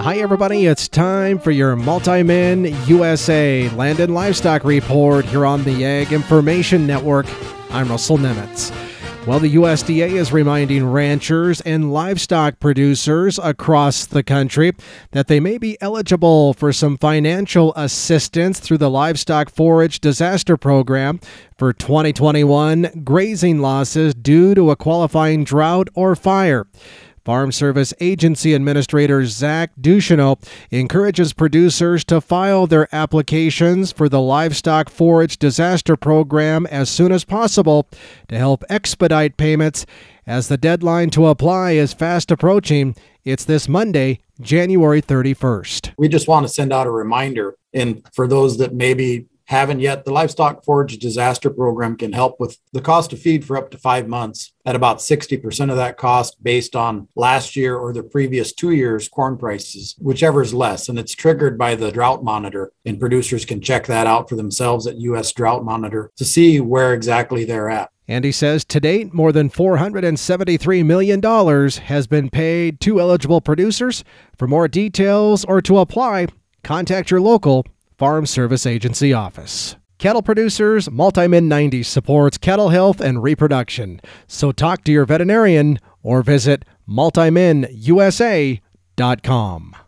Hi, everybody. It's time for your Multi-Min USA Land and Livestock Report here on the Ag Information Network. I'm Russell Nemitz. Well, the USDA is reminding ranchers and livestock producers across the country that they may be eligible for some financial assistance through the Livestock Forage Disaster Program for 2021 grazing losses due to a qualifying drought or fire. Farm Service Agency Administrator Zach Ducheneau encourages producers to file their applications for the Livestock Forage Disaster Program as soon as possible to help expedite payments as the deadline to apply is fast approaching. It's this Monday, January 31st. We just want to send out a reminder, and for those that maybe haven't yet, the Livestock Forage Disaster Program can help with the cost of feed for up to 5 months at about 60% of that cost based on last year or the previous 2 years' corn prices, whichever is less. And it's triggered by the Drought Monitor, and producers can check that out for themselves at U.S. Drought Monitor to see where exactly they're at. And he says to date, more than $473 million has been paid to eligible producers. For more details or to apply, contact your local Farm Service Agency office. Cattle producers, Multi-Min 90 supports cattle health and reproduction. So talk to your veterinarian or visit multiminusa.com.